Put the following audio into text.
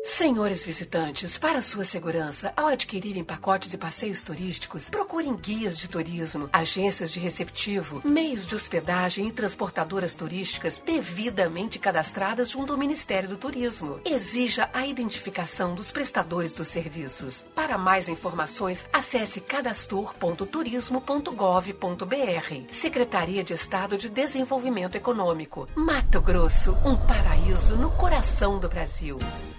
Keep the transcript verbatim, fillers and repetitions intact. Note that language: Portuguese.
Senhores visitantes, para sua segurança, ao adquirirem pacotes e passeios turísticos, procurem guias de turismo, agências de receptivo, meios de hospedagem e transportadoras turísticas devidamente cadastradas junto ao Ministério do Turismo. Exija a identificação dos prestadores dos serviços. Para mais informações, acesse cadastur ponto turismo ponto gov ponto br. Secretaria de Estado de Desenvolvimento Econômico. Mato Grosso, um paraíso no coração do Brasil.